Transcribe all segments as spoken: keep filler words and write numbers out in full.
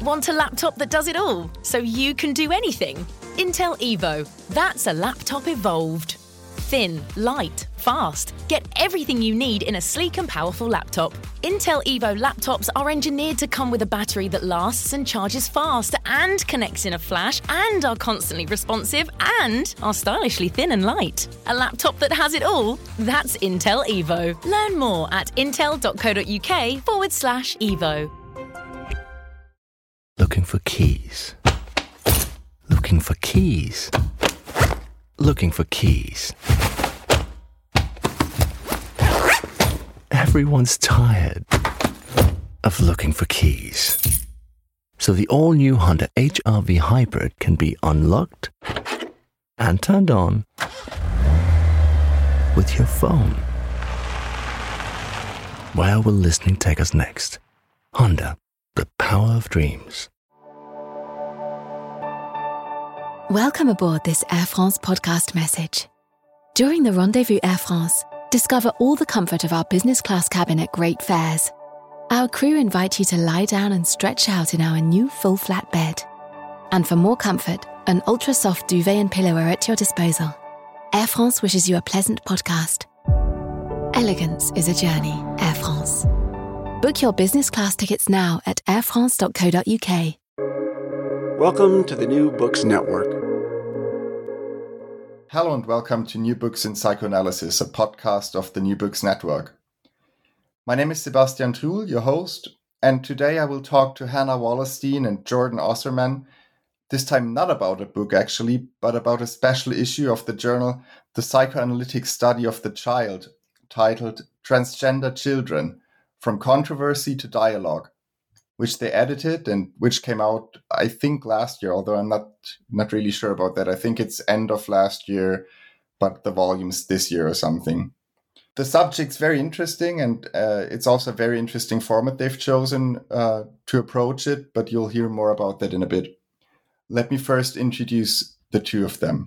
Want a laptop that does it all, so you can do anything? Intel Evo. That's a laptop evolved. Thin, light, fast. Get everything you need in a sleek and powerful laptop. Intel Evo laptops are engineered to come with a battery that lasts and charges fast and connects in a flash and are constantly responsive and are stylishly thin and light. A laptop that has it all? That's Intel Evo. Learn more at intel.co.uk forward slash Evo. Looking for keys. Looking for keys. Looking for keys. Everyone's tired of looking for keys. So the all-new Honda H R V Hybrid can be unlocked and turned on with your phone. Where will listening take us next? Honda, the power of dreams. Welcome aboard this Air France podcast message. During the Rendezvous Air France, discover all the comfort of our business class cabin at great fares. Our crew invite you to lie down and stretch out in our new full flat bed. And for more comfort, an ultra soft duvet and pillow are at your disposal. Air France wishes you a pleasant podcast. Elegance is a journey, Air France. Book your business class tickets now at air france dot co dot uk. Welcome to the New Books Network. Hello and welcome to New Books in Psychoanalysis, a podcast of the New Books Network. My name is Sebastian Truhl, your host, and today I will talk to Hannah Wallerstein and Jordan Osserman, this time not about a book actually, but about a special issue of the journal The Psychoanalytic Study of the Child, titled Transgender Children, From Controversy to Dialogue, which they edited and which came out, I think, last year, although I'm not not really sure about that. I think it's end of last year, but the volume's this year or something. The subject's very interesting, and uh, it's also a very interesting format they've chosen uh, to approach it, but you'll hear more about that in a bit. Let me first introduce the two of them.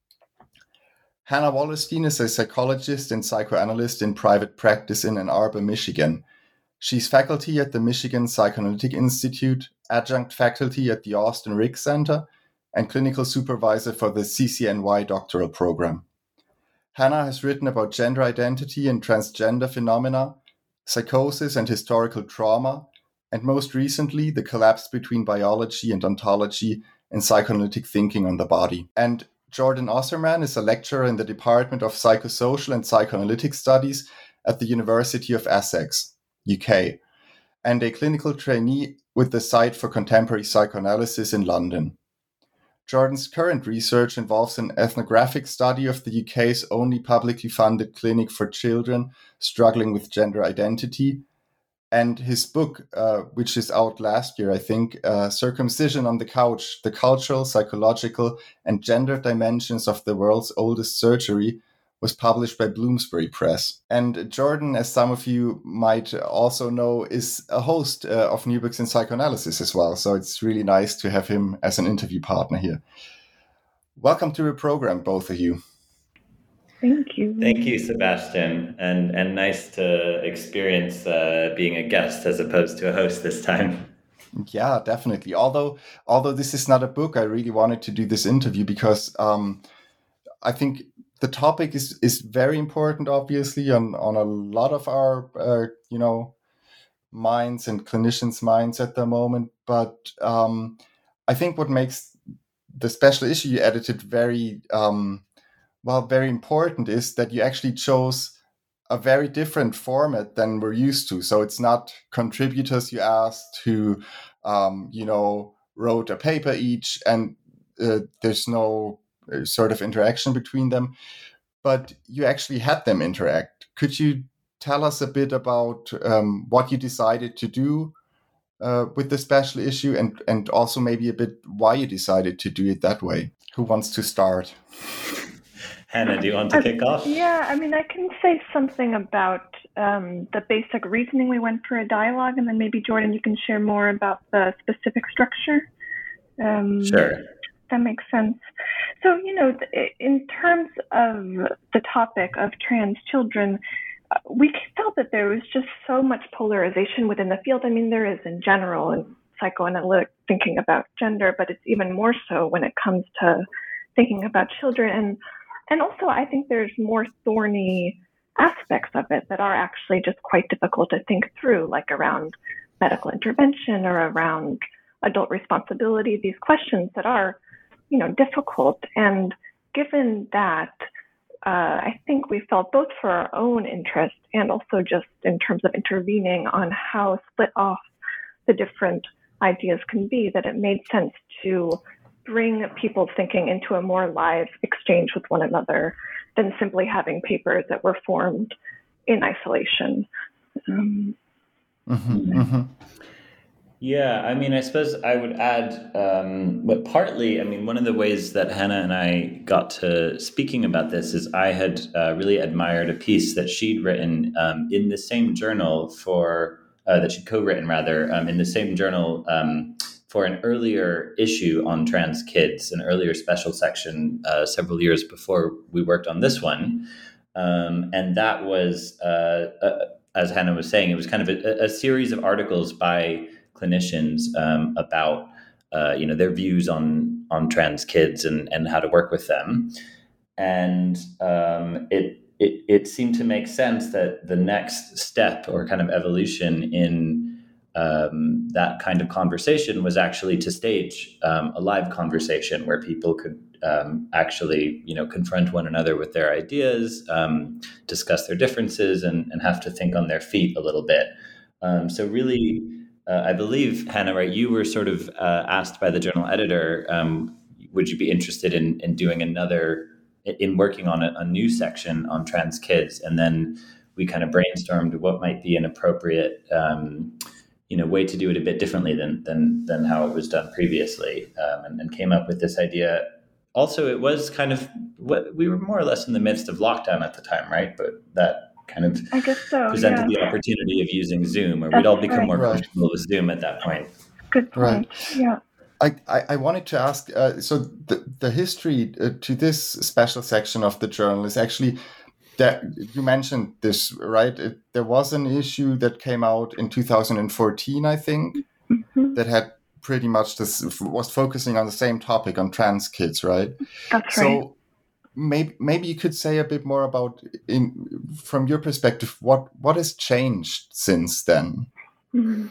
Hannah Wallerstein is a psychologist and psychoanalyst in private practice in Ann Arbor, Michigan. She's faculty at the Michigan Psychoanalytic Institute, adjunct faculty at the Austin Riggs Center, and clinical supervisor for the C C N Y doctoral program. Hannah has written about gender identity and transgender phenomena, psychosis and historical trauma, and most recently, the collapse between biology and ontology and psychoanalytic thinking on the body. And Jordan Osserman is a lecturer in the Department of Psychosocial and Psychoanalytic Studies at the University of Essex, U K, and a clinical trainee with the Site for Contemporary Psychoanalysis in London. Jordan's current research involves an ethnographic study of the U K's only publicly funded clinic for children struggling with gender identity, and his book, uh, which is out last year, I think, uh, Circumcision on the Couch, The Cultural, Psychological, and Gender Dimensions of the World's Oldest Surgery, was published by Bloomsbury Press. And Jordan, as some of you might also know, is a host uh, of New Books in Psychoanalysis as well. So it's really nice to have him as an interview partner here. Welcome to the program, both of you. Thank you. Thank you, Sebastian. And, and nice to experience uh, being a guest as opposed to a host this time. Yeah, definitely. Although, although this is not a book, I really wanted to do this interview because um, I think the topic is, is very important, obviously, on, on a lot of our, uh, you know, minds and clinicians' minds at the moment. But um, I think what makes the special issue you edited very, um, well, very important is that you actually chose a very different format than we're used to. So it's not contributors you asked who, um, you know, wrote a paper each, and uh, there's no sort of interaction between them, but you actually had them interact. Could you tell us a bit about um, what you decided to do uh, with the special issue, and, and also maybe a bit why you decided to do it that way? Who wants to start? Hannah, do you want to kick off? Yeah, I mean, I can say something about um, the basic reasoning we went for a dialogue, and then maybe, Jordan, you can share more about the specific structure. Um, sure. That makes sense. So, you know, in terms of the topic of trans children, we felt that there was just so much polarization within the field. I mean, there is in general in psychoanalytic thinking about gender, but it's even more so when it comes to thinking about children. And and also, I think there's more thorny aspects of it that are actually just quite difficult to think through, like around medical intervention or around adult responsibility, these questions that are, you know, difficult. And given that, uh, I think we felt both for our own interest and also just in terms of intervening on how split off the different ideas can be, that it made sense to bring people's thinking into a more live exchange with one another than simply having papers that were formed in isolation. Um, Mm-hmm, mm-hmm. Yeah, I mean, I suppose I would add, um, but partly, I mean, one of the ways that Hannah and I got to speaking about this is I had uh, really admired a piece that she'd written um, in the same journal for, uh, that she'd co-written rather, um, in the same journal um, for an earlier issue on trans kids, an earlier special section uh, several years before we worked on this one. Um, and that was, uh, uh, as Hannah was saying, it was kind of a, a series of articles by clinicians um, about uh, you know their views on on trans kids and and how to work with them, and um, it it it seemed to make sense that the next step or kind of evolution in um, that kind of conversation was actually to stage um, a live conversation where people could um, actually you know confront one another with their ideas, um, discuss their differences, and and have to think on their feet a little bit. Um, so really. Uh, I believe, Hannah, right, you were sort of uh, asked by the journal editor, um, would you be interested in, in doing another, in working on a, a new section on trans kids? And then we kind of brainstormed what might be an appropriate, um, you know, way to do it a bit differently than than than how it was done previously, um, and, and came up with this idea. Also, it was kind of, what we were more or less in the midst of lockdown at the time, right? But that kind of I guess so, presented yeah. the opportunity of using Zoom, or That's we'd all become right. more Right. comfortable with Zoom at that point. Good point. Right. Yeah. I, I, I wanted to ask, uh, so the, the history uh, to this special section of the journal is actually that you mentioned this, right? It, there was an issue that came out in two thousand fourteen, I think, Mm-hmm. that had pretty much this, was focusing on the same topic on trans kids, right? That's so right. maybe maybe you could say a bit more about, in from your perspective, what what has changed since then? Mm-hmm.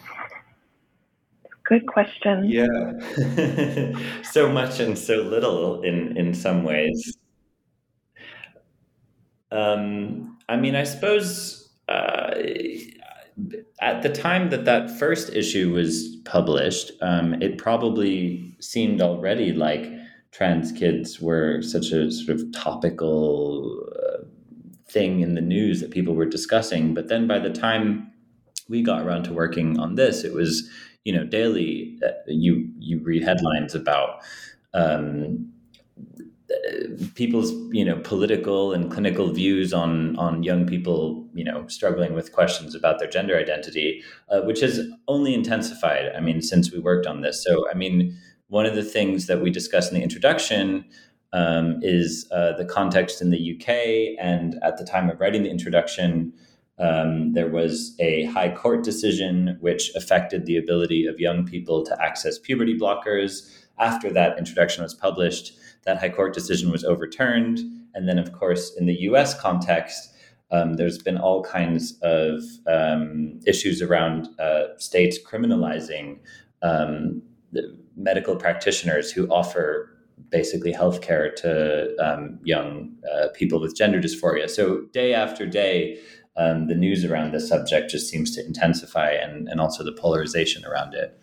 Good question. Yeah. So much and so little in, in some ways. Um, I mean, I suppose uh, at the time that that first issue was published, um, it probably seemed already like trans kids were such a sort of topical uh, thing in the news that people were discussing. But then by the time we got around to working on this, it was, you know, daily uh, you you read headlines about um, people's, you know, political and clinical views on on young people, you know, struggling with questions about their gender identity, uh, which has only intensified, I mean, since we worked on this. So, I mean, one of the things that we discuss in the introduction um, is uh, the context in the U K. And at the time of writing the introduction, um, there was a high court decision which affected the ability of young people to access puberty blockers. After that introduction was published, that high court decision was overturned. And then, of course, in the U S context, um, there's been all kinds of um, issues around uh, states criminalizing um, the medical practitioners who offer basically healthcare to um, young uh, people with gender dysphoria. So day after day, um, the news around this subject just seems to intensify, and, and also the polarization around it.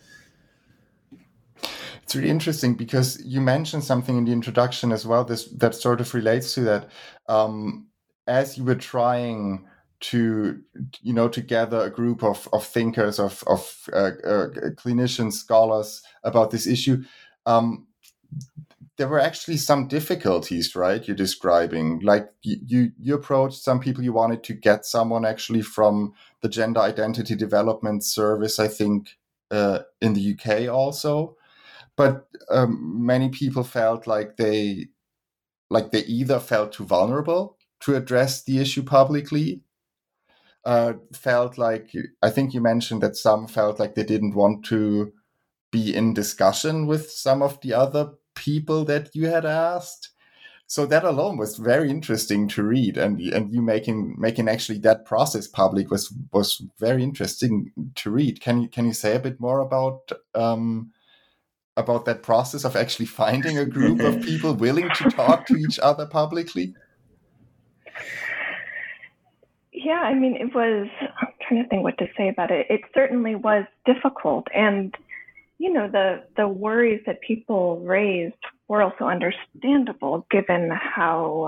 It's really interesting because you mentioned something in the introduction as well, this that sort of relates to that. Um, as you were trying to, you know, to gather a group of, of thinkers, of, of uh, uh, clinicians, scholars about this issue, um, there were actually some difficulties, right? You're describing, like you, you, you approached some people, you wanted to get someone actually from the Gender Identity Development Service, I think, uh, in the U K also. But um, many people felt like they, like they either felt too vulnerable to address the issue publicly, uh, felt like, I think you mentioned that some felt like they didn't want to be in discussion with some of the other people that you had asked. So that alone was very interesting to read, and and you making making actually that process public was was very interesting to read. Can you can you say a bit more about um, about that process of actually finding a group of people willing to talk to each other publicly? Yeah, I mean, it was. I'm trying to think what to say about it. It certainly was difficult, and you know, the the worries that people raised were also understandable, given how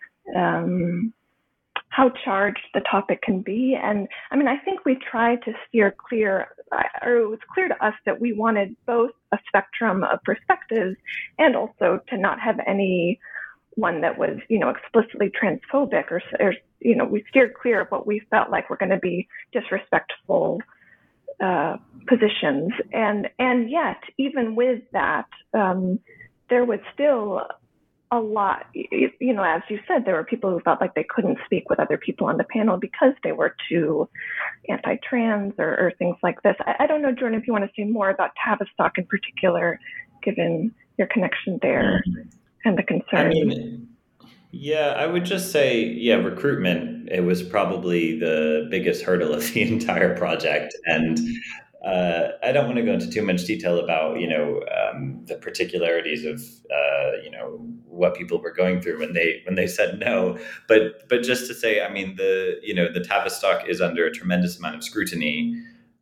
um, how charged the topic can be. And I mean, I think we tried to steer clear, or it was clear to us that we wanted both a spectrum of perspectives and also to not have any one that was, you know, explicitly transphobic, or, or you know, we steered clear of what we felt like were going to be disrespectful uh, positions. And and yet, even with that, um, there was still a lot, you know, as you said, there were people who felt like they couldn't speak with other people on the panel because they were too anti-trans or, or things like this. I, I don't know, Jordan, if you want to say more about Tavistock in particular, given your connection there mm-hmm. and the concern. I mean, yeah, I would just say, yeah, recruitment, it was probably the biggest hurdle of the entire project. And Uh, I don't want to go into too much detail about, you know, um, the particularities of, uh, you know, what people were going through when they when they said no. But but just to say, I mean, the you know, the Tavistock is under a tremendous amount of scrutiny.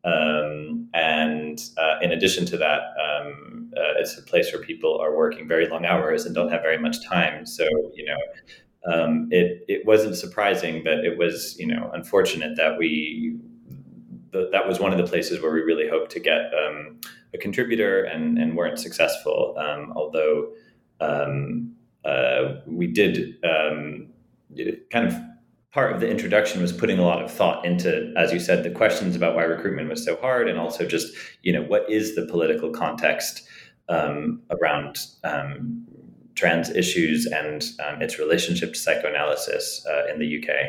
Um, and uh, in addition to that, um, uh, it's a place where people are working very long hours and don't have very much time. So, you know, um, it it wasn't surprising, but it was, you know, unfortunate that we. The, that was one of the places where we really hoped to get um, a contributor and, and weren't successful. Um, although um, uh, we did um, kind of part of the introduction was putting a lot of thought into, as you said, the questions about why recruitment was so hard, and also just, you know, what is the political context um, around um, trans issues and um, its relationship to psychoanalysis uh, in the U K.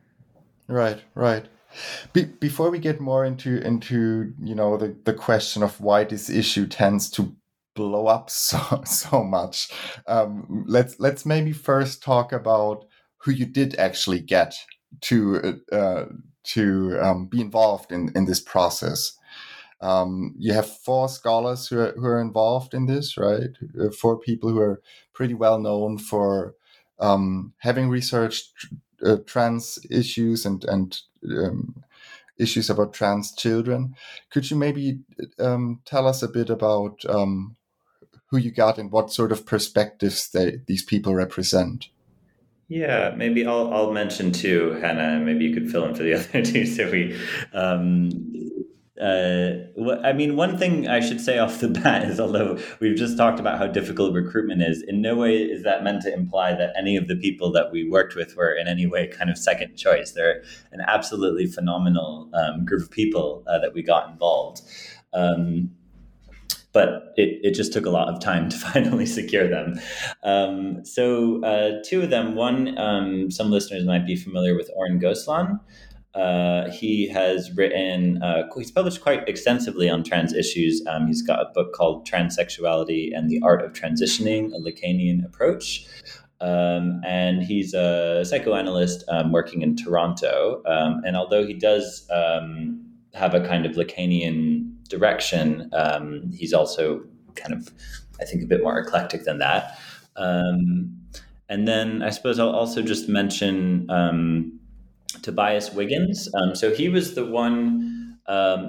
Right, right. Be- before we get more into into you know the, the question of why this issue tends to blow up so so much, um, let's let's maybe first talk about who you did actually get to uh, to um, be involved in, in this process. Um, you have four scholars who are, who are involved in this, right? Four people who are pretty well known for um, having researched uh, trans issues and and um, issues about trans children. Could you maybe um, tell us a bit about um, who you got and what sort of perspectives they, these people represent? Yeah, maybe I'll I'll mention too, Hannah. Maybe you could fill in for the other two. So we, um, uh, I mean, one thing I should say off the bat is, although we've just talked about how difficult recruitment is, in no way is that meant to imply that any of the people that we worked with were in any way kind of second choice. They're an absolutely phenomenal um, group of people uh, that we got involved. Um, But it, it just took a lot of time to finally secure them. Um, so uh, two of them, one, um, some listeners might be familiar with Oren Goslan. Uh, he has written, uh, he's published quite extensively on trans issues. Um, he's got a book called Transsexuality and the Art of Transitioning, a Lacanian Approach. Um, and he's a psychoanalyst um, working in Toronto. Um, and although he does um, have a kind of Lacanian direction, um, he's also kind of, I think, a bit more eclectic than that. Um, and then I suppose I'll also just mention um, Tobias Wiggins. Um, so he was the one um,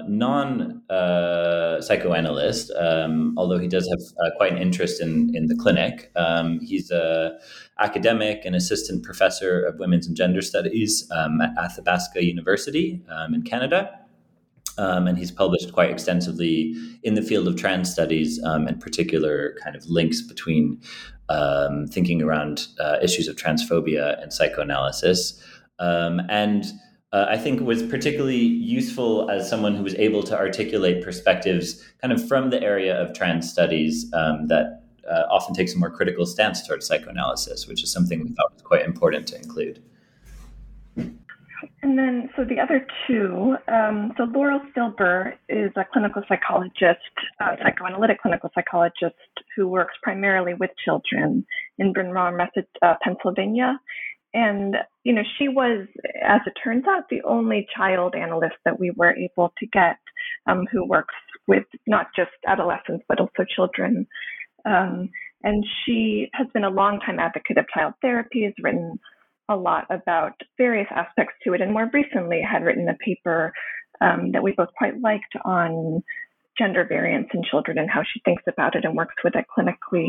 non-psychoanalyst, uh, um, although he does have uh, quite an interest in, in the clinic. Um, he's a academic and assistant professor of women's and gender studies um, at Athabasca University um, in Canada. Um, and he's published quite extensively in the field of trans studies, um, in particular kind of links between um, thinking around uh, issues of transphobia and psychoanalysis. Um, and uh, I think was particularly useful as someone who was able to articulate perspectives kind of from the area of trans studies um, that uh, often takes a more critical stance towards psychoanalysis, which is something we thought was quite important to include. And then, so the other two, um, so Laurel Silber is a clinical psychologist, uh, psychoanalytic clinical psychologist who works primarily with children in Bryn Mawr, uh, Pennsylvania. And, you know, she was, as it turns out, the only child analyst that we were able to get um, who works with not just adolescents, but also children. Um, and she has been a longtime advocate of child therapy, has written a lot about various aspects to it, and more recently had written a paper um, that we both quite liked on gender variance in children and how she thinks about it and works with it clinically.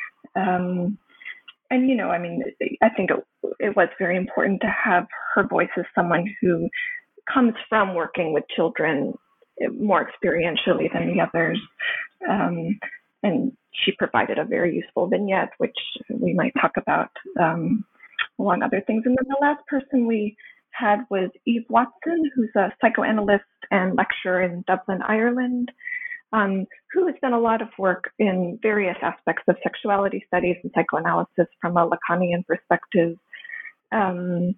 Um, and, you know, I mean, I think it, it was very important to have her voice as someone who comes from working with children more experientially than the others. Um, and she provided a very useful vignette, which we might talk about um, among other things. And then the last person we had was Eve Watson, who's a psychoanalyst and lecturer in Dublin, Ireland, um, who has done a lot of work in various aspects of sexuality studies and psychoanalysis from a Lacanian perspective. Um,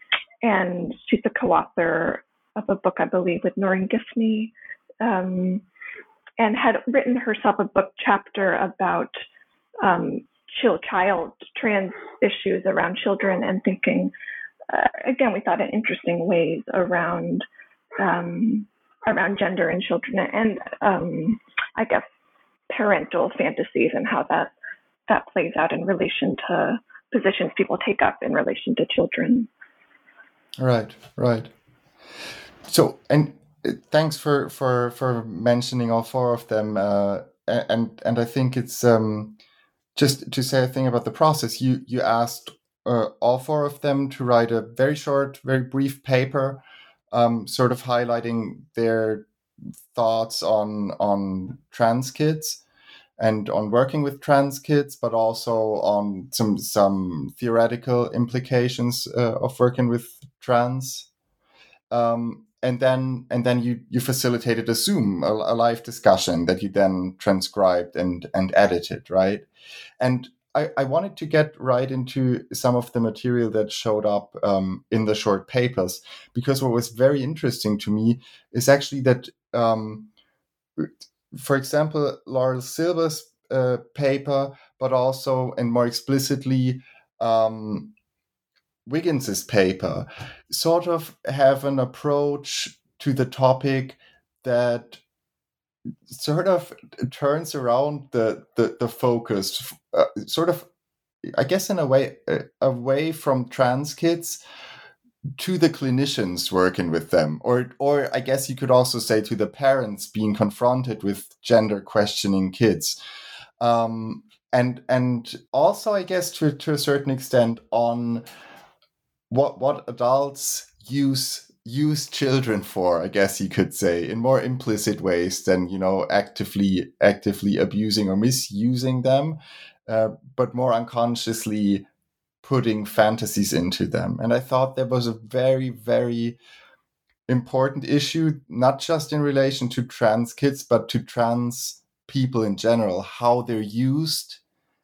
and she's a co-author of a book, I believe, with Noreen Gifney, um, and had written herself a book chapter about um, child trans issues around children and thinking, uh, again, we thought in interesting ways around um, around gender and children and um, I guess parental fantasies and how that that plays out in relation to positions people take up in relation to children. Right, right. So, and thanks for for for mentioning all four of them. Uh, and and I think it's um, just to say a thing about the process. You you asked uh, all four of them to write a very short, very brief paper, um, sort of highlighting their thoughts on on trans kids and on working with trans kids, but also on some some theoretical implications uh, of working with trans. Um, and then and then you you facilitated a Zoom, a, a live discussion that you then transcribed and and edited, right? And I, I wanted to get right into some of the material that showed up um, in the short papers, because what was very interesting to me is actually that, um, for example, Laurel Silber's uh, paper, but also and more explicitly um, Wiggins's paper, sort of have an approach to the topic that sort of turns around the the, the focus, uh, sort of, I guess, in a way, uh, away from trans kids to the clinicians working with them, or or I guess you could also say to the parents being confronted with gender questioning kids, um, and and also I guess to to a certain extent on what what adults use use children for, I guess you could say, in more implicit ways than, you know, actively actively abusing or misusing them, uh, but more unconsciously putting fantasies into them. And I thought that was a very, very important issue, not just in relation to trans kids, but to trans people in general, how they're used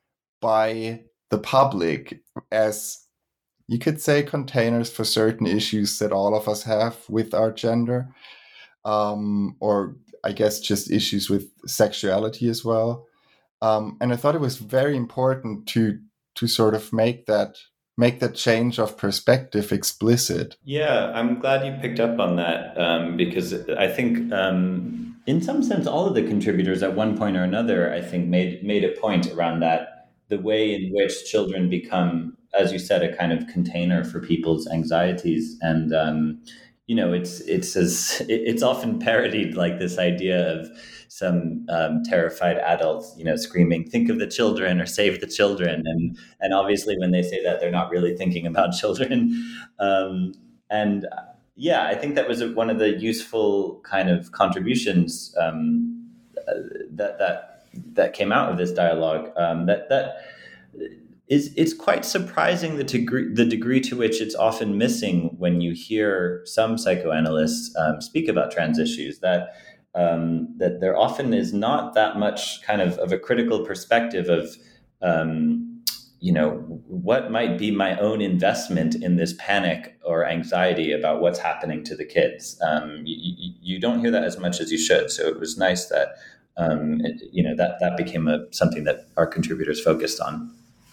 by the public as, you could say, containers for certain issues that all of us have with our gender, um, or I guess just issues with sexuality as well. Um, and I thought it was very important to to sort of make that make that change of perspective explicit. Yeah, I'm glad you picked up on that, um, because I think um, in some sense all of the contributors at one point or another, I think, made made a point around that, the way in which children become, as you said, a kind of container for people's anxieties. And um, you know, it's it's as it's often parodied, like this idea of some um, terrified adults, you know, screaming, "Think of the children" or "Save the children," and and obviously when they say that, they're not really thinking about children. Um, and yeah, I think that was one of the useful kind of contributions um, that that that came out of this dialogue. Um, that that. Is it's quite surprising the degree the degree to which it's often missing when you hear some psychoanalysts um, speak about trans issues, that um, that there often is not that much kind of, of a critical perspective of um, you know, what might be my own investment in this panic or anxiety about what's happening to the kids? Um, you, you don't hear that as much as you should. So it was nice that, um, it, you know, that, that became a, something that our contributors focused on.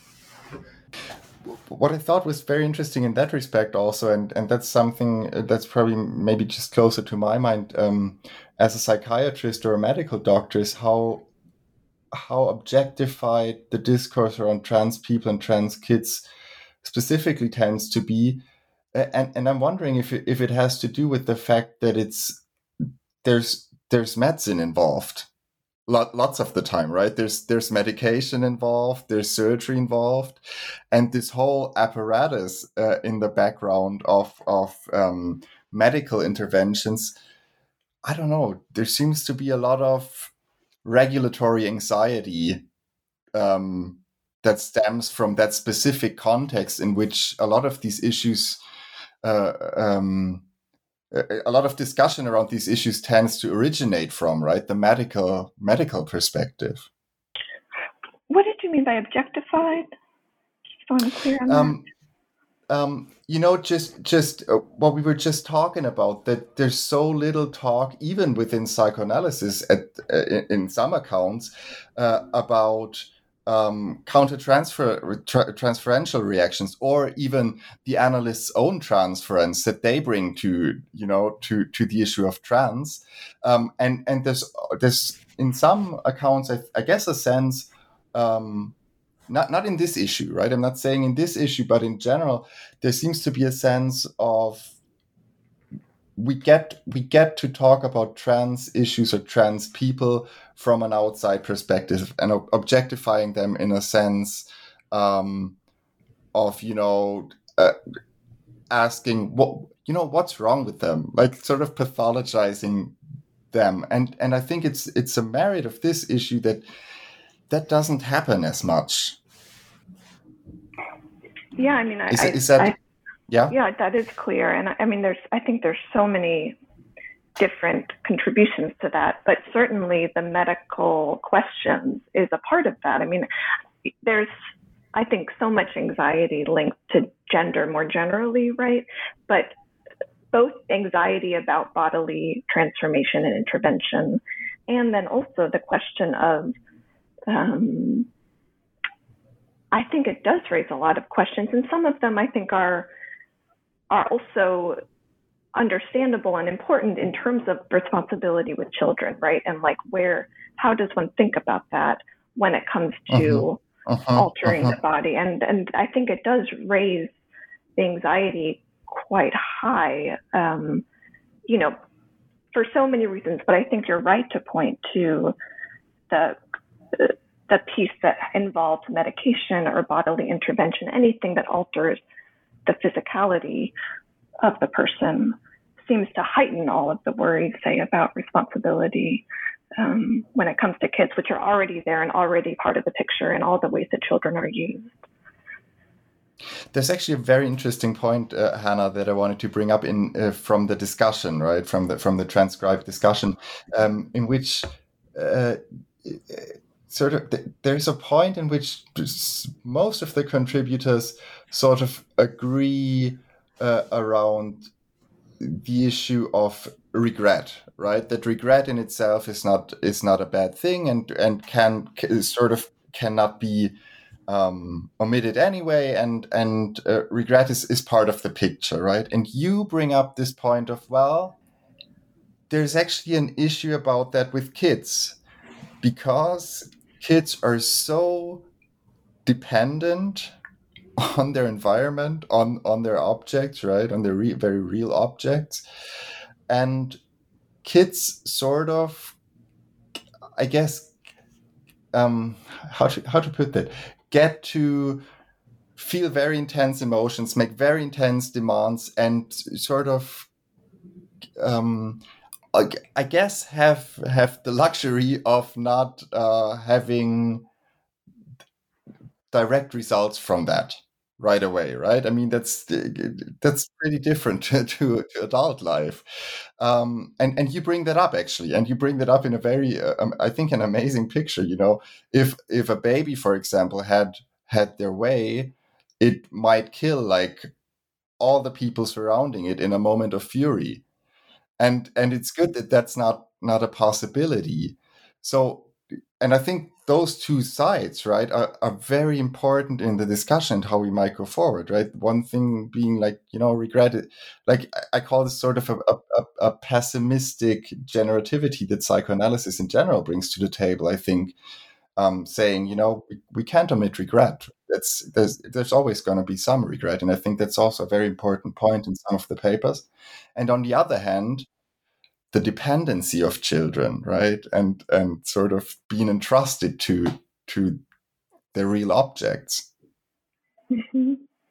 What I thought was very interesting in that respect also, and, and that's something that's probably maybe just closer to my mind um, as a psychiatrist or a medical doctor, is how how objectified the discourse around trans people and trans kids specifically tends to be. And, and I'm wondering if it, if it has to do with the fact that it's there's there's medicine involved. Lots of the time, right? There's there's medication involved, there's surgery involved, and this whole apparatus uh, in the background of of um, medical interventions. I don't know. There seems to be a lot of regulatory anxiety um, that stems from that specific context in which a lot of these issues. Uh, um, A lot of discussion around these issues tends to originate from, right, the medical medical perspective. What did you mean by objectified? Just so I'm clear on um, that. Um, you know, just just uh, what we were just talking about, that there's so little talk, even within psychoanalysis, at uh, in, in some accounts, uh, about Um, counter-transfer tra- transferential reactions, or even the analyst's own transference that they bring to, you know, to, to the issue of trans. Um, and and there's there's in some accounts, I, I guess, a sense, um, not not in this issue, right? I'm not saying in this issue, but in general, there seems to be a sense of we get we get to talk about trans issues or trans people from an outside perspective and ob- objectifying them in a sense um, of, you know, uh, asking what, you know, what's wrong with them, like sort of pathologizing them. And and I think it's it's a merit of this issue that that doesn't happen as much. Yeah, I mean, I, is, I, is that I, yeah, yeah, that is clear. And I, I mean, there's I think there's so many different contributions to that, but certainly the medical questions is a part of that. I mean, there's, I think, so much anxiety linked to gender more generally, right? But both anxiety about bodily transformation and intervention, and then also the question of, um, I think it does raise a lot of questions, and some of them I think are are also understandable and important in terms of responsibility with children, right? And like where, how does one think about that when it comes to uh-huh. Uh-huh. altering uh-huh. the body? And and I think it does raise the anxiety quite high, um, you know, for so many reasons. But I think you're right to point to the the piece that involves medication or bodily intervention, anything that alters the physicality of the person seems to heighten all of the worries, say, about responsibility um, when it comes to kids, which are already there and already part of the picture in all the ways that children are used. There's actually a very interesting point, uh, Hannah, that I wanted to bring up in uh, from the discussion, right, from the from the transcribed discussion, um, in which uh, sort of th- there's a point in which most of the contributors sort of agree uh, around the issue of regret, right? That regret in itself is not is not a bad thing, and and can, can sort of cannot be um, omitted anyway, and and uh, regret is, is part of the picture, right? And you bring up this point of, well, there's actually an issue about that with kids, because kids are so dependent on their environment, on on their objects, right? On their re- very real objects. And kids sort of, I guess, um, how to how to put that, get to feel very intense emotions, make very intense demands, and sort of, um, I guess, have have the luxury of not uh, having direct results from that right away, right? I mean, that's that's pretty different to, to, to adult life, um, and and you bring that up actually, and you bring that up in a very, uh, um, I think, an amazing picture. You know, if if a baby, for example, had had their way, it might kill like all the people surrounding it in a moment of fury. And and it's good that that's not not a possibility. So, and I think those two sides, right, are, are very important in the discussion how we might go forward, right? One thing being like, you know, regret it. Like I call this sort of a, a, a pessimistic generativity that psychoanalysis in general brings to the table, I think, um, saying, you know, we, we can't omit regret. That's, there's, there's always going to be some regret. And I think that's also a very important point in some of the papers. And on the other hand, the dependency of children, right, and and sort of being entrusted to to their real objects. Mm-hmm.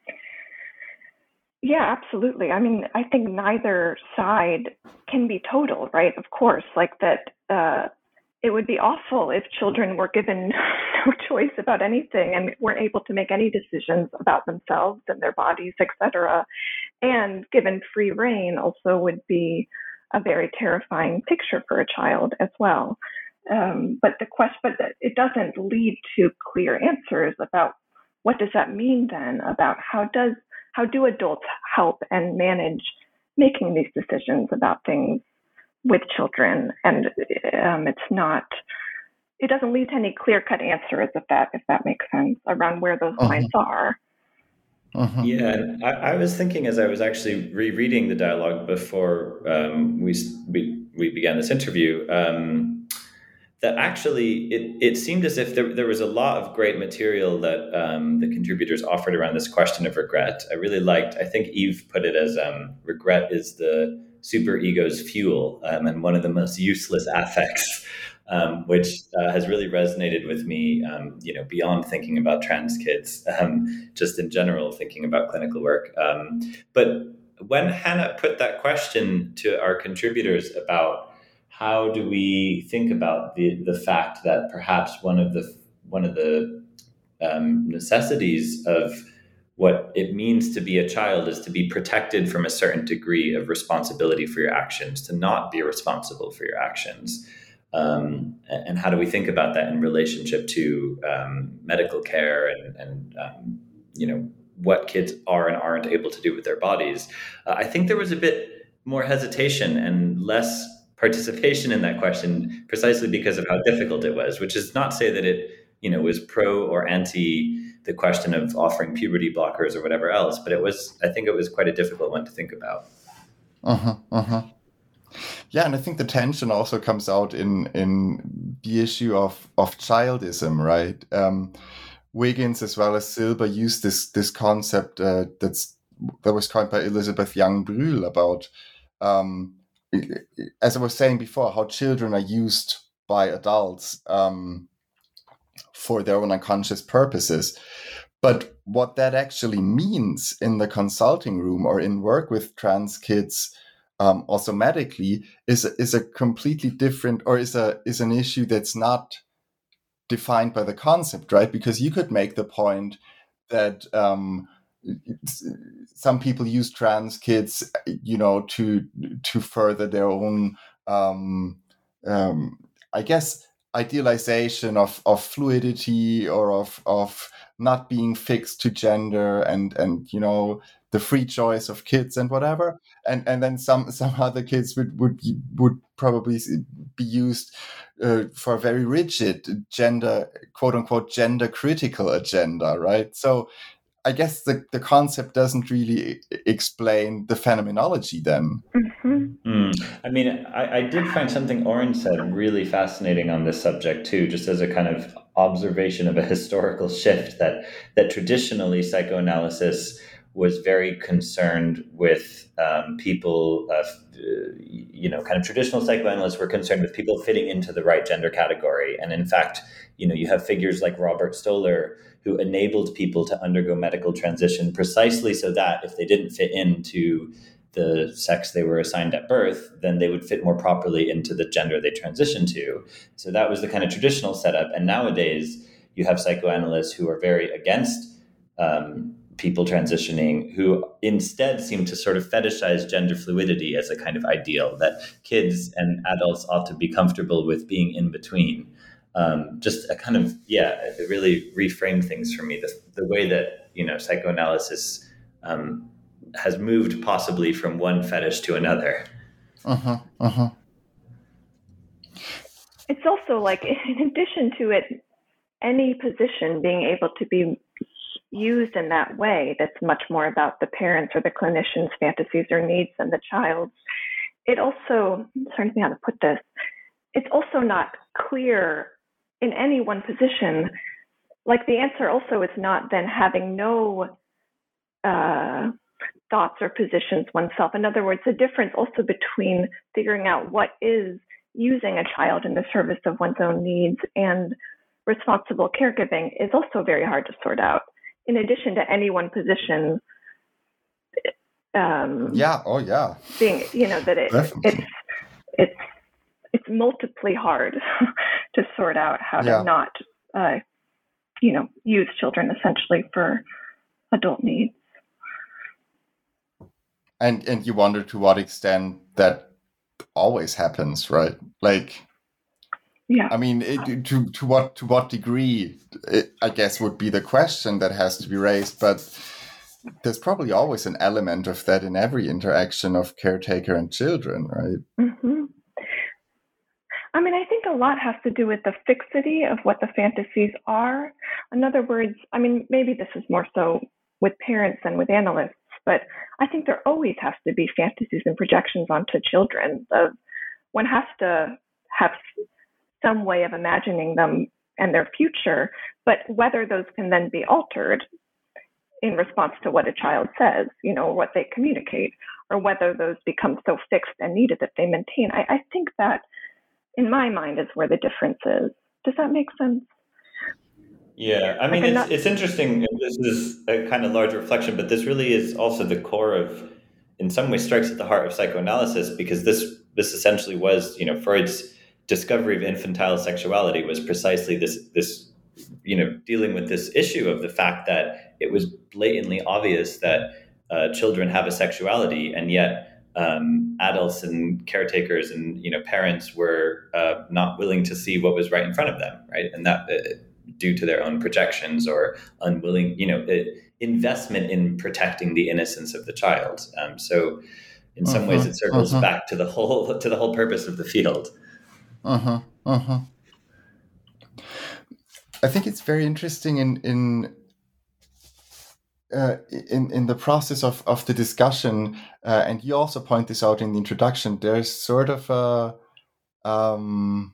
Yeah, absolutely. I mean, I think neither side can be total, right? Of course, like that. Uh, it would be awful if children were given no choice about anything and weren't able to make any decisions about themselves and their bodies, et cetera. And given free reign, also would be a very terrifying picture for a child as well. Um, but the question, but it doesn't lead to clear answers about what does that mean then about how does how do adults help and manage making these decisions about things with children. And um, it's not, it doesn't lead to any clear-cut answers if that if that makes sense around where those uh-huh. lines are. Uh-huh. Yeah, I, I was thinking as I was actually rereading the dialogue before um, we, we we began this interview, um, that actually it, it seemed as if there, there was a lot of great material that um, the contributors offered around this question of regret. I really liked, I think Eve put it as um, regret is the superego's fuel um, and one of the most useless affects. Um, which uh, has really resonated with me, um, you know, beyond thinking about trans kids, um, just in general, thinking about clinical work. Um, but when Hannah put that question to our contributors about how do we think about the the fact that perhaps one of the one of the um, necessities of what it means to be a child is to be protected from a certain degree of responsibility for your actions, to not be responsible for your actions. Um, and how do we think about that in relationship to um, medical care and, and um, you know, what kids are and aren't able to do with their bodies? Uh, I think there was a bit more hesitation and less participation in that question precisely because of how difficult it was, which is not to say that it, you know, was pro or anti the question of offering puberty blockers or whatever else, but it was, I think it was quite a difficult one to think about. Uh-huh, uh-huh. Yeah, and I think the tension also comes out in in the issue of of childism, right? Um, Wiggins as well as Silber used this this concept uh, that's that was coined by Elizabeth Young-Brühl about, um, as I was saying before, how children are used by adults um, for their own unconscious purposes. But what that actually means in the consulting room or in work with trans kids, Um, also medically, is is a completely different, or is a is an issue that's not defined by the concept, right? Because you could make the point that um, some people use trans kids, you know, to to further their own, um, um, I guess, idealization of of fluidity or of of not being fixed to gender and and you know, the free choice of kids and whatever, and and then some some other kids would would be, would probably be used uh, for a very rigid gender, quote unquote, gender critical agenda, right? So I guess the, the concept doesn't really explain the phenomenology then. Mm-hmm. Mm. I mean, I, I did find something Oren said really fascinating on this subject too, just as a kind of observation of a historical shift that that traditionally psychoanalysis was very concerned with um, people, uh, you know, kind of traditional psychoanalysts were concerned with people fitting into the right gender category. And in fact, you know, you have figures like Robert Stoller who enabled people to undergo medical transition precisely so that if they didn't fit into the sex they were assigned at birth, then they would fit more properly into the gender they transitioned to. So that was the kind of traditional setup. And nowadays you have psychoanalysts who are very against um, people transitioning, who instead seem to sort of fetishize gender fluidity as a kind of ideal, that kids and adults ought to be comfortable with being in between. um, just a kind of, yeah, it really reframed things for me. The, the way that, you know, psychoanalysis um, has moved possibly from one fetish to another. Uh-huh, uh-huh. It's also like, in addition to it, any position being able to be used in that way, that's much more about the parents or the clinician's fantasies or needs than the child's. It also, I'm trying to think how to put this, it's also not clear in any one position. Like the answer also is not then having no uh, thoughts or positions oneself. In other words, the difference also between figuring out what is using a child in the service of one's own needs and responsible caregiving is also very hard to sort out. In addition to any one position, um, yeah, oh yeah, being, you know, that it, it's it's it's multiply hard to sort out how yeah. to not, uh, you know, use children essentially for adult needs. And and you wonder to what extent that always happens, right? Like, yeah. I mean, it, to to what to what degree, it, I guess, would be the question that has to be raised. But there's probably always an element of that in every interaction of caretaker and children, right? Mm-hmm. I mean, I think a lot has to do with the fixity of what the fantasies are. In other words, I mean, maybe this is more so with parents than with analysts, but I think there always has to be fantasies and projections onto children. Of one has to have some way of imagining them and their future, but whether those can then be altered in response to what a child says, you know, or what they communicate, or whether those become so fixed and needed that they maintain. I, I think that, in my mind, is where the difference is. Does that make sense? Yeah, I mean, like it's not... it's interesting. This is a kind of large reflection, but this really is also the core of, in some ways, strikes at the heart of psychoanalysis, because this this essentially was, you know, Freud's discovery of infantile sexuality was precisely this this you know dealing with this issue of the fact that it was blatantly obvious that uh, children have a sexuality, and yet um, adults and caretakers and you know parents were uh, not willing to see what was right in front of them, right, and that uh, due to their own projections or unwilling, you know, uh, investment in protecting the innocence of the child. Um, so, in some uh-huh, ways, it circles uh-huh. back to the whole to the whole purpose of the field. Uh-huh, uh-huh. I think it's very interesting in in uh, in in the process of, of the discussion, uh, and you also point this out in the introduction. There's sort of a um,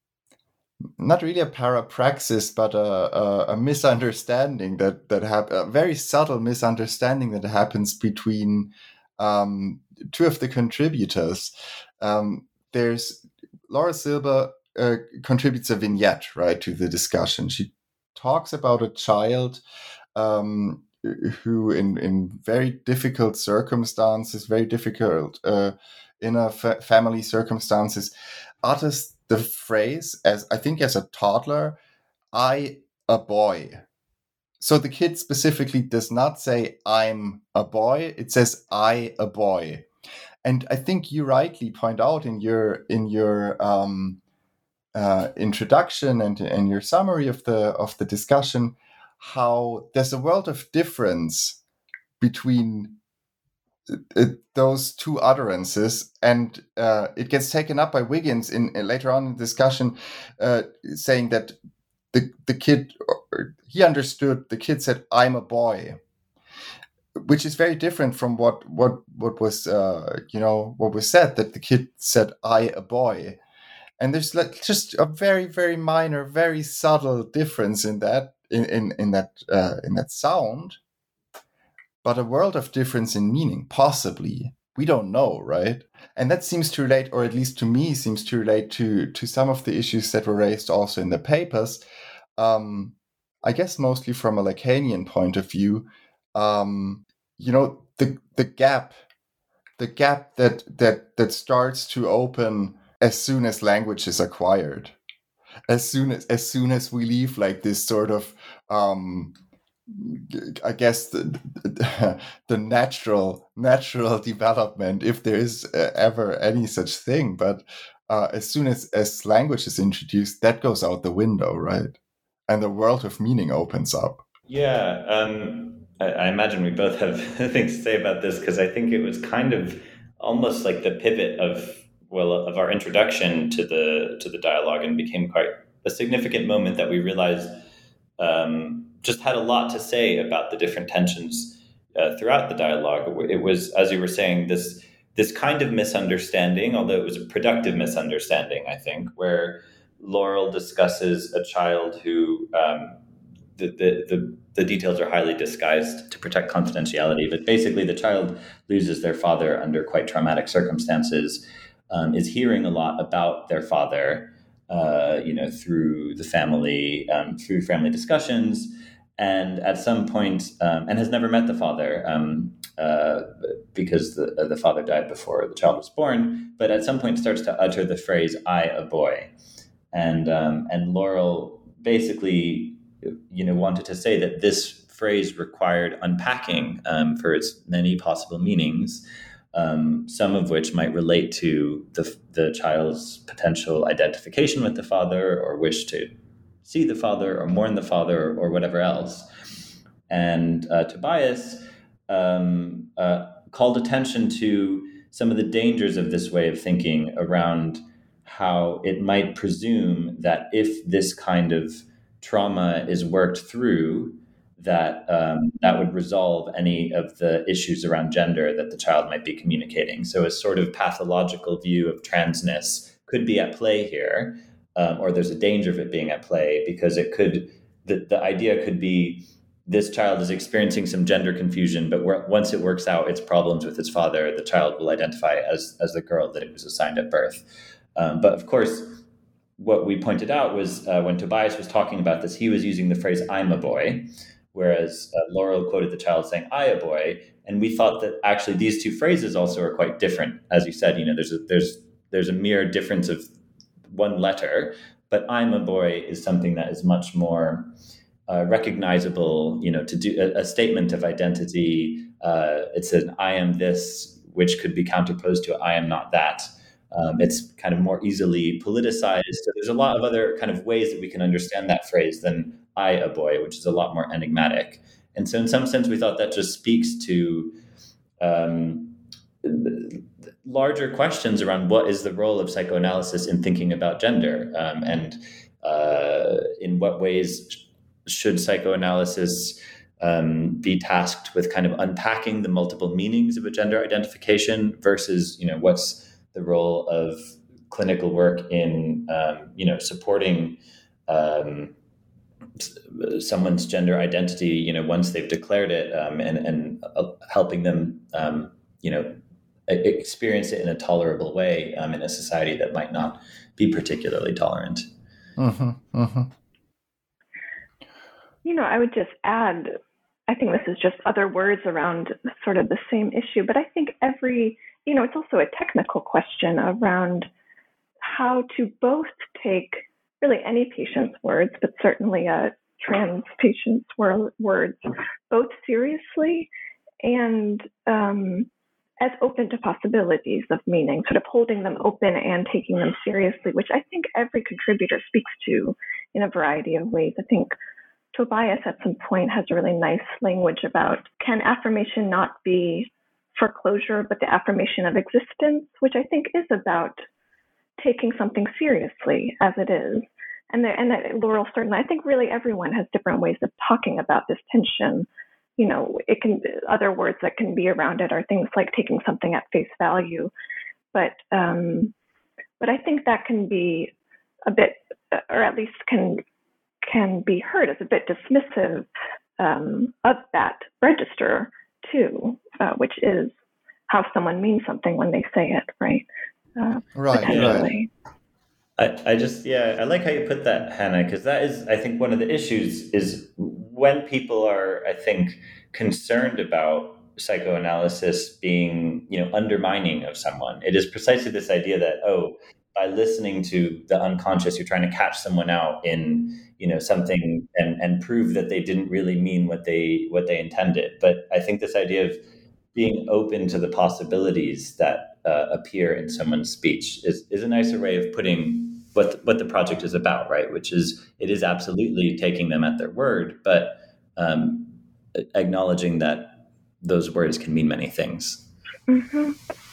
not really a parapraxis, but a, a, a misunderstanding that that hap- a very subtle misunderstanding that happens between um, two of the contributors. Um, there's Laura Silber uh, contributes a vignette, right, to the discussion. She talks about a child um, who, in, in very difficult circumstances, very difficult uh, inner fa- family circumstances, utters the phrase, as I think as a toddler, "I a boy." So the kid specifically does not say "I'm a boy," it says "I a boy." And I think you rightly point out in your in your um, uh, introduction and in your summary of the of the discussion how there's a world of difference between uh, those two utterances, and uh, it gets taken up by Wiggins in, in later on in the discussion, uh, saying that the the kid he understood the kid said "I'm a boy," which is very different from what what what was uh, you know what was said, that the kid said "I a boy," and there's like just a very very minor, very subtle difference in that in in, in that uh, in that sound, but a world of difference in meaning. Possibly, we don't know, right? And that seems to relate, or at least to me, seems to relate to to some of the issues that were raised also in the papers. Um, I guess mostly from a Lacanian point of view. Um, you know, the the gap, the gap that that that starts to open as soon as language is acquired, as soon as as soon as we leave like this sort of, um, I guess the, the the natural natural development, if there is ever any such thing, but uh, as soon as, as language is introduced, that goes out the window, right? And the world of meaning opens up. Yeah, um, I, I imagine we both have things to say about this, because I think it was kind of almost like the pivot of well of our introduction to the to the dialogue, and became quite a significant moment that we realized um, just had a lot to say about the different tensions uh, throughout the dialogue. It was, as you were saying, this this kind of misunderstanding, although it was a productive misunderstanding, I think, where Laurel discusses a child who um, the, the the the details are highly disguised to protect confidentiality, but basically the child loses their father under quite traumatic circumstances, um, is hearing a lot about their father, uh, you know, through the family, um, through family discussions, and at some point, um, and has never met the father um, uh, because the uh, the father died before the child was born, but at some point starts to utter the phrase "I, a boy," and um, and Laurel basically, you know, wanted to say that this phrase required unpacking um, for its many possible meanings, um, some of which might relate to the the child's potential identification with the father, or wish to see the father, or mourn the father, or whatever else. And uh, Tobias um, uh, called attention to some of the dangers of this way of thinking around how it might presume that if this kind of trauma is worked through, that um, that would resolve any of the issues around gender that the child might be communicating. So a sort of pathological view of transness could be at play here, um, or there's a danger of it being at play, because it could, the, the idea could be this child is experiencing some gender confusion, but once it works out its problems with its father, the child will identify as, as the girl that it was assigned at birth. Um, but of course, what we pointed out was uh, when Tobias was talking about this, he was using the phrase "I'm a boy," whereas uh, Laurel quoted the child saying "I a boy," and we thought that actually these two phrases also are quite different. As you said, you know, there's a, there's there's a mere difference of one letter, but "I'm a boy" is something that is much more uh, recognizable. You know, to do a, a statement of identity. Uh, it's an "I am this," which could be counterposed to "I am not that." Um, it's kind of more easily politicized. So there's a lot of other kind of ways that we can understand that phrase than "I, a boy," which is a lot more enigmatic. And so in some sense, we thought that just speaks to um, larger questions around what is the role of psychoanalysis in thinking about gender, um, and uh, in what ways should psychoanalysis um, be tasked with kind of unpacking the multiple meanings of a gender identification versus, you know, what's the role of clinical work in, um, you know, supporting um, someone's gender identity, you know, once they've declared it, um, and, and uh, helping them, um, you know, experience it in a tolerable way um, in a society that might not be particularly tolerant. Mm-hmm, mm-hmm. You know, I would just add, I think this is just other words around sort of the same issue, but I think every, you know, it's also a technical question around how to both take really any patient's words, but certainly a trans patient's wor- words, both seriously and um, as open to possibilities of meaning, sort of holding them open and taking them seriously, which I think every contributor speaks to in a variety of ways. I think Tobias at some point has a really nice language about, can affirmation not be foreclosure, but the affirmation of existence, which I think is about taking something seriously as it is. And, there, and that Laurel certainly, I think really everyone has different ways of talking about this tension. You know, it can, other words that can be around it are things like taking something at face value. But, um, but I think that can be a bit, or at least can, can be heard as a bit dismissive um, of that register too, uh, which is how someone means something when they say it, right? Uh, right, right. I, I just, yeah, I like how you put that, Hannah, because that is, I think, one of the issues is when people are, I think, concerned about psychoanalysis being, you know, undermining of someone. It is precisely this idea that, oh, by listening to the unconscious, you're trying to catch someone out in, you know, something and, and prove that they didn't really mean what they what they intended. But I think this idea of being open to the possibilities that uh, appear in someone's speech is, is a nicer way of putting what the, what the project is about, right? Which is, it is absolutely taking them at their word, but um, acknowledging that those words can mean many things. Mm-hmm.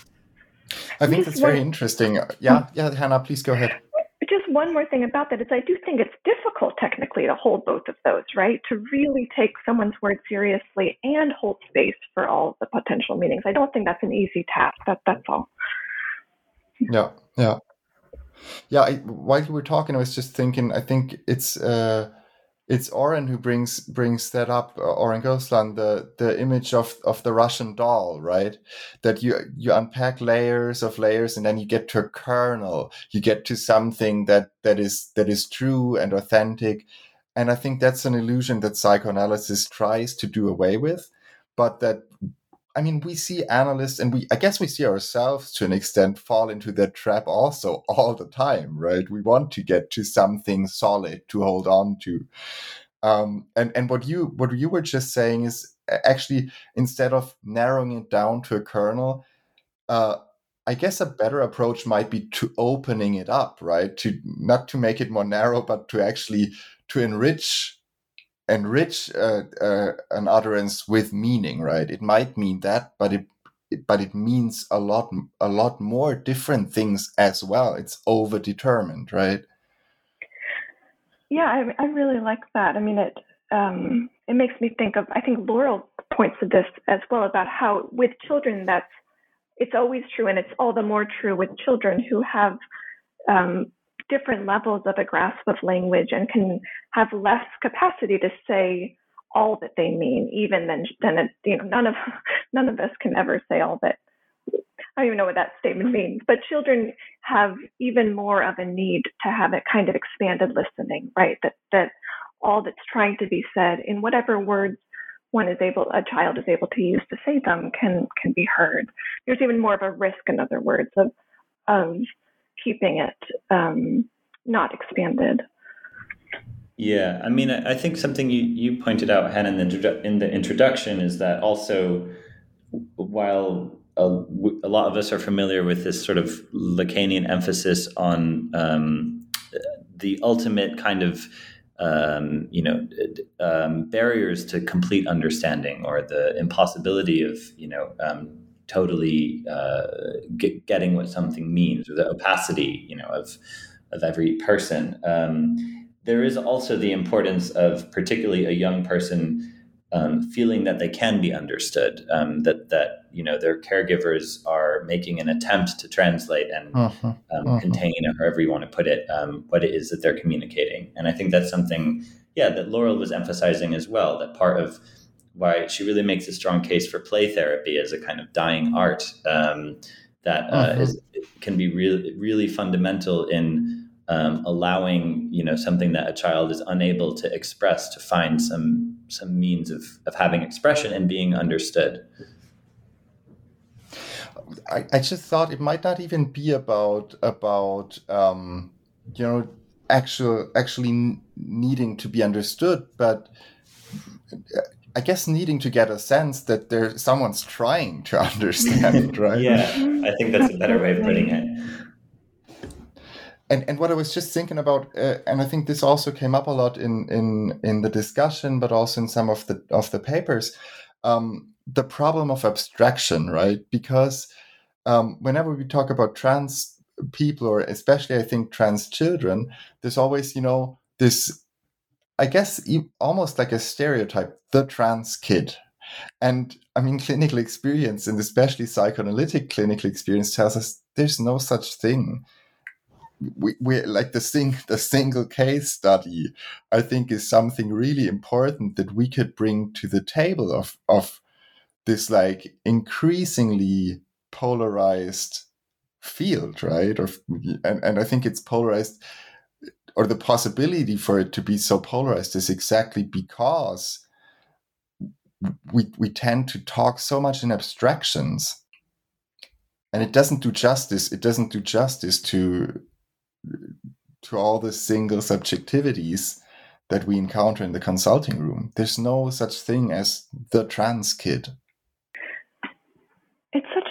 I think that's very interesting. Yeah, yeah, Hannah, please go ahead. Just one more thing about that is I do think it's difficult technically to hold both of those, right? To really take someone's word seriously and hold space for all the potential meanings. I don't think that's an easy task. That, that's all. Yeah, yeah. Yeah, I, while you were talking, I was just thinking, I think it's uh, it's Oren who brings brings that up, uh, Oren Goslan, the the image of, of the Russian doll, right? That you you unpack layers of layers, and then you get to a kernel. You get to something that that is that is true and authentic. And I think that's an illusion that psychoanalysis tries to do away with, but that, I mean, we see analysts, and we, I guess we see ourselves to an extent fall into that trap also all the time, right? We want to get to something solid to hold on to. Um, and, and what you, what you were just saying is actually, instead of narrowing it down to a kernel, uh, I guess a better approach might be to opening it up, right? To not to make it more narrow, but to actually to enrich enrich uh, uh, an utterance with meaning, right? It might mean that, but it, it but it means a lot a lot more different things as well. It's overdetermined, right? Yeah, I, I really like that. I mean, it um, it makes me think of, I think Laurel points to this as well, about how with children that's it's always true, and it's all the more true with children who have um, different levels of a grasp of language and can have less capacity to say all that they mean, even than than a, you know none of none of us can ever say all that. I don't even know what that statement means, but children have even more of a need to have a kind of expanded listening, right? That that all that's trying to be said in whatever words one is able, a child is able to use to say them, can can be heard. There's even more of a risk, in other words, of of keeping it um, not expanded. Yeah, I mean, I think something you, you pointed out, Hannah, in the, introdu- in the introduction is that also, while a, a lot of us are familiar with this sort of Lacanian emphasis on um, the ultimate kind of, um, you know, um, barriers to complete understanding, or the impossibility of, you know, um, totally uh, get, getting what something means, or the opacity, you know, of of every person. Um, there is also the importance of particularly a young person um, feeling that they can be understood, um, that that you know their caregivers are making an attempt to translate and uh-huh, um, uh-huh. contain, or however you want to put it, um, what it is that they're communicating. And I think that's something, yeah, that Laurel was emphasizing as well. That part of why she really makes a strong case for play therapy as a kind of dying art um, that uh, uh-huh. is, can be really, really fundamental in um, allowing, you know, something that a child is unable to express to find some some means of, of having expression and being understood. I, I just thought it might not even be about about um, you know actual actually needing to be understood, but I guess needing to get a sense that there someone's trying to understand, right? Yeah, I think that's a better way of putting it. And and what I was just thinking about, uh, and I think this also came up a lot in in in the discussion, but also in some of the of the papers, um, the problem of abstraction, right? Because um, whenever we talk about trans people, or especially I think trans children, there's always, you know, this, I guess, almost like a stereotype, the trans kid. And I mean, clinical experience, and especially psychoanalytic clinical experience, tells us there's no such thing. We, we're like the sing, the single case study, I think, is something really important that we could bring to the table of, of this like increasingly polarized field, right? Or, and, and I think it's polarized, or the possibility for it to be so polarized is exactly because we we tend to talk so much in abstractions, and it doesn't do justice. It doesn't do justice to to all the single subjectivities that we encounter in the consulting room. There's no such thing as the trans kid. It's such a good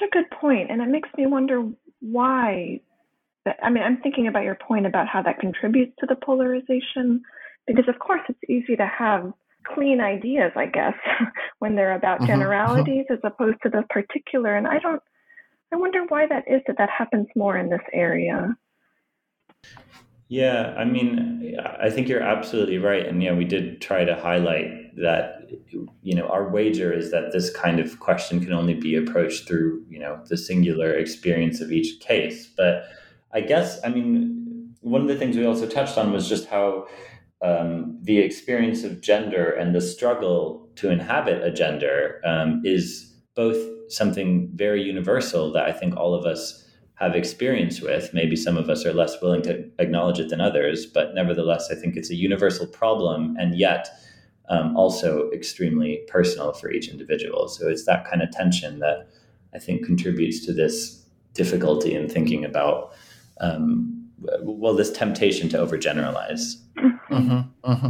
point, and it makes me wonder why. That, I mean, I'm thinking about your point about how that contributes to the polarization, because of course it's easy to have clean ideas, I guess, when they're about mm-hmm. generalities as opposed to the particular. And I don't, I wonder why that is, that that happens more in this area. Yeah, I mean, I think you're absolutely right. And yeah, we did try to highlight that, you know, our wager is that this kind of question can only be approached through, you know, the singular experience of each case. But I guess, I mean, one of the things we also touched on was just how um, the experience of gender and the struggle to inhabit a gender um, is both something very universal that I think all of us have experience with. Maybe some of us are less willing to acknowledge it than others, but nevertheless, I think it's a universal problem and yet um, also extremely personal for each individual. So it's that kind of tension that I think contributes to this difficulty in thinking about, um, well, this temptation to overgeneralize. Mm-hmm. Mm-hmm.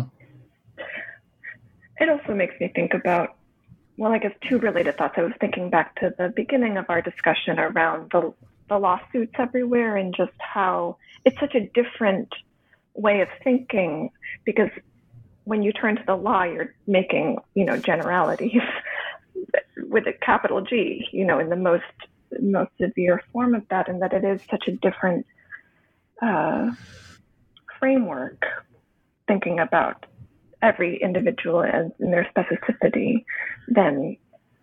It also makes me think about, well, I guess two related thoughts. I was thinking back to the beginning of our discussion around the the lawsuits everywhere and just how it's such a different way of thinking, because when you turn to the law, you're making, you know, generalities with a capital G, you know, in the most most severe form of that, and that it is such a different uh, framework thinking about every individual and, and their specificity than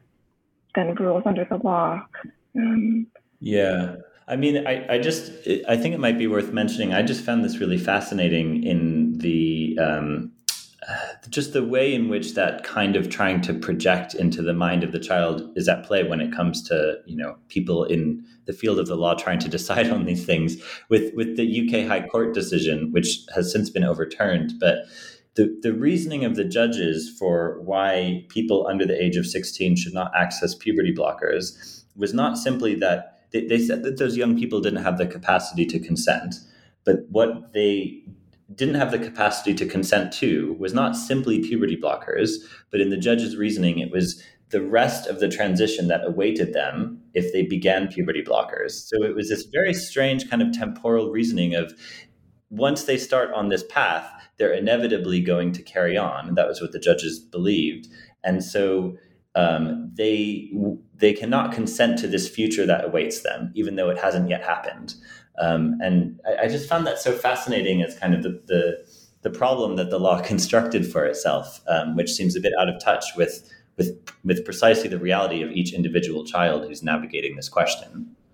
than rules under the law. Um, Yeah. I mean, I, I just, I think it might be worth mentioning. I just found this really fascinating in the, um, just the way in which that kind of trying to project into the mind of the child is at play when it comes to, you know, people in the field of the law trying to decide on these things with, with the U K High Court decision, which has since been overturned. But the, the reasoning of the judges for why people under the age of sixteen should not access puberty blockers was not simply that They, they said that those young people didn't have the capacity to consent, but what they didn't have the capacity to consent to was not simply puberty blockers, but in the judge's reasoning, it was the rest of the transition that awaited them if they began puberty blockers. So it was this very strange kind of temporal reasoning of once they start on this path, they're inevitably going to carry on. That was what the judges believed. And so Um, they they cannot consent to this future that awaits them, even though it hasn't yet happened. Um, and I, I just found that so fascinating as kind of the the, the problem that the law constructed for itself, um, which seems a bit out of touch with with with precisely the reality of each individual child who's navigating this question.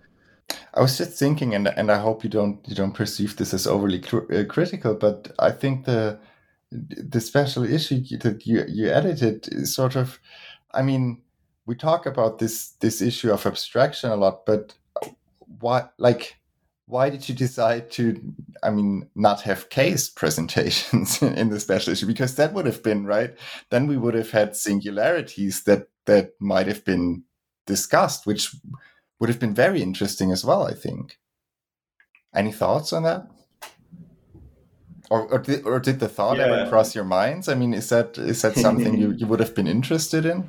I was just thinking, and and I hope you don't you don't perceive this as overly cr- uh, critical, but I think the the special issue that you you edited is sort of, I mean, we talk about this this issue of abstraction a lot, but why, like, why did you decide to, I mean, not have case presentations in the special issue? Because that would have been, right, then we would have had singularities that that might have been discussed, which would have been very interesting as well, I think. Any thoughts on that? Or or did, or did the thought yeah. ever cross your minds? I mean, is that is that something you, you would have been interested in?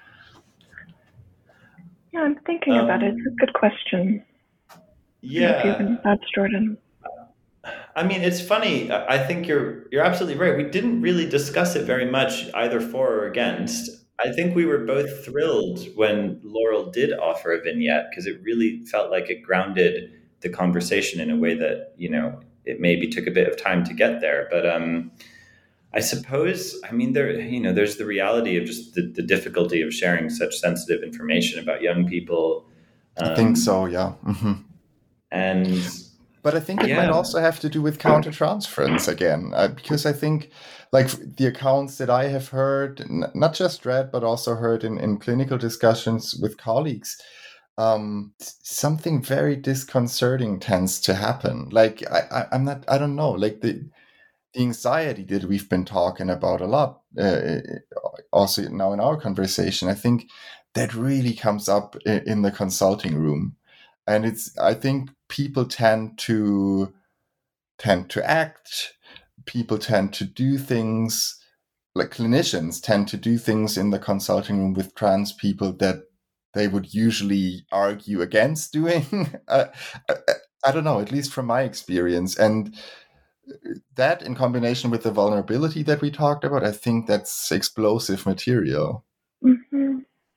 Yeah, I'm thinking um, about it. It's a good question. Yeah. That's Jordan. I mean, it's funny. I think you're you're absolutely right. We didn't really discuss it very much, either for or against. I think we were both thrilled when Laurel did offer a vignette, because it really felt like it grounded the conversation in a way that, you know, it maybe took a bit of time to get there. But um, I suppose, I mean, there, you know, there's the reality of just the, the difficulty of sharing such sensitive information about young people. Um, I think so, yeah. Mm-hmm. And but I think it yeah. might also have to do with countertransference again, uh, because I think, like, the accounts that I have heard, n- not just read, but also heard in, in clinical discussions with colleagues, um, something very disconcerting tends to happen. Like, I, I, I'm not, I don't know, like the, the anxiety that we've been talking about a lot, uh, also now in our conversation, I think that really comes up in, in the consulting room. And it's, I think people tend to tend to act, people tend to do things, like clinicians tend to do things in the consulting room with trans people that they would usually argue against doing. I, I, I don't know, at least from my experience. And that in combination with the vulnerability that we talked about, I think that's explosive material. Mm-hmm.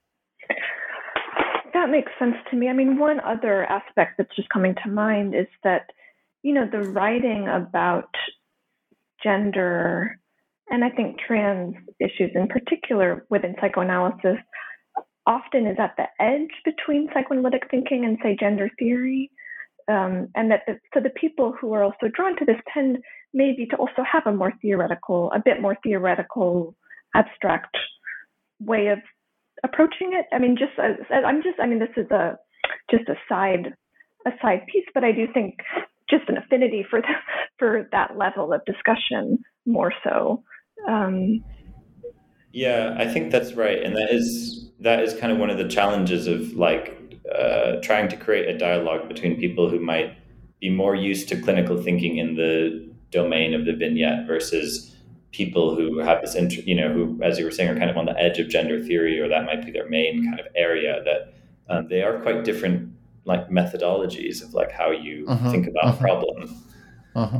That makes sense to me. I mean, one other aspect that's just coming to mind is that, you know, the writing about gender and I think trans issues in particular within psychoanalysis often is at the edge between psychoanalytic thinking and, say, gender theory. Um, and that the, so the people who are also drawn to this tend maybe to also have a more theoretical, a bit more theoretical, abstract way of approaching it. I mean, just as, I'm just, I mean, this is a just a side a side piece, but I do think just an affinity for the, for that level of discussion more so. Um, yeah, I think that's right, and that is that is kind of one of the challenges of like uh, trying to create a dialogue between people who might be more used to clinical thinking in the domain of the vignette versus people who have this, inter- you know, who, as you were saying, are kind of on the edge of gender theory, or that might be their main kind of area. That um, they are quite different, like methodologies of like how you uh-huh, think about uh-huh. a problem. Uh-huh.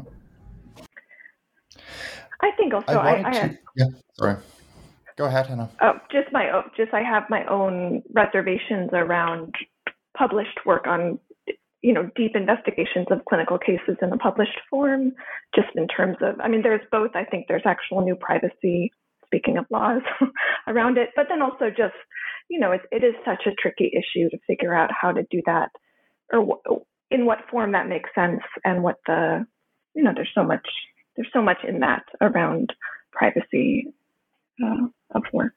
I think also I I, wanted I to, yeah, sorry. Go ahead, Hannah. Oh, just my own, just I have my own reservations around published work on, you know, deep investigations of clinical cases in a published form, just in terms of, I mean, there's both, I think there's actual new privacy, speaking of laws, around it, but then also just, you know, it, it is such a tricky issue to figure out how to do that, or w- in what form that makes sense, and what the, you know, there's so much, there's so much in that around privacy uh, of work.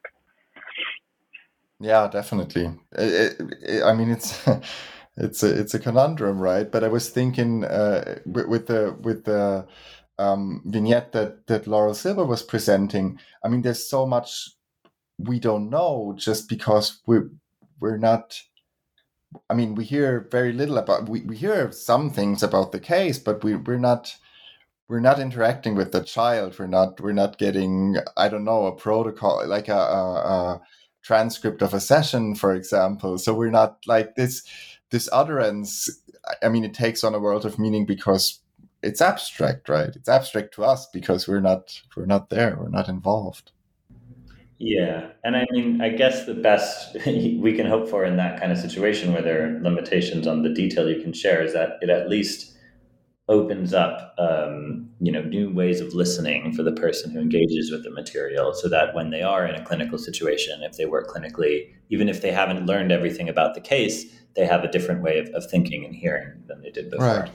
Yeah, definitely. It, it, I mean, it's it's a it's a conundrum, right? But I was thinking uh, with, with the with the um, vignette that that Laurel Silber was presenting. I mean, there's so much we don't know just because we're we're not. I mean, we hear very little about. We, we hear some things about the case, but we we're not. We're not interacting with the child. We're not. We're not getting. I don't know, a protocol, like a, a, a transcript of a session, for example. So we're not like this. This utterance. I mean, it takes on a world of meaning because it's abstract, right? It's abstract to us because we're not. We're not there. We're not involved. Yeah, and I mean, I guess the best we can hope for in that kind of situation where there are limitations on the detail you can share is that it at least opens up, um, you know, new ways of listening for the person who engages with the material, so that when they are in a clinical situation, if they work clinically, even if they haven't learned everything about the case, they have a different way of, of thinking and hearing than they did before. Right.